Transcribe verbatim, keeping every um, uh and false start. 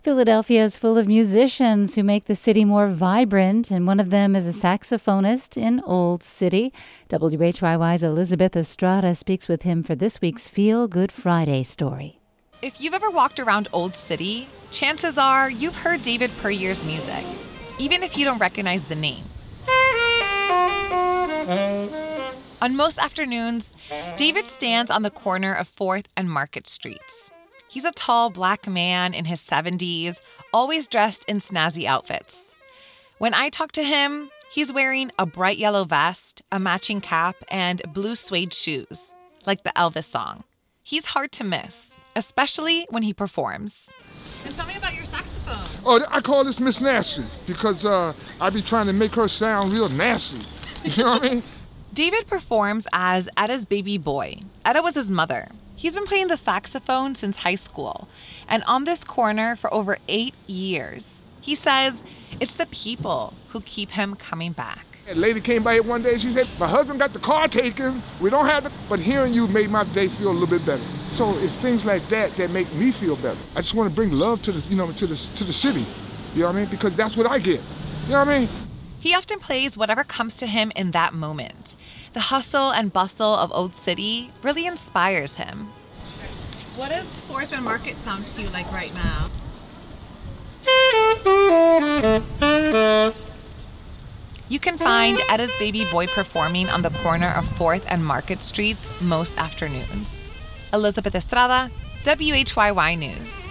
Philadelphia is full of musicians who make the city more vibrant, and one of them is a saxophonist in Old City. W H Y Y's Elizabeth Estrada speaks with him for this week's Feel Good Friday story. If you've ever walked around Old City, chances are you've heard David Puryear's music, even if you don't recognize the name. On most afternoons, David stands on the corner of fourth and Market Streets. He's a tall black man in his seventies, always dressed in snazzy outfits. When I talk to him, he's wearing a bright yellow vest, a matching cap, and blue suede shoes, like the Elvis song. He's hard to miss, especially when he performs. And tell me about your saxophone. Oh, I call this Miss Nasty because uh, I be trying to make her sound real nasty. You know what I mean? David performs as Etta's baby boy. Etta was his mother. He's been playing the saxophone since high school and on this corner for over eight years. He says it's the people who keep him coming back. A lady came by here one day, she said, my husband got the car taken, we don't have it, but hearing you made my day feel a little bit better. So it's things like that that make me feel better. I just want to bring love to the, you know, to the, to the city, you know what I mean? Because that's what I get, you know what I mean? He often plays whatever comes to him in that moment. The hustle and bustle of Old City really inspires him. What does fourth and Market sound to you like right now? You can find Etta's baby boy performing on the corner of fourth and Market Streets most afternoons. Elizabeth Estrada, W H Y Y News.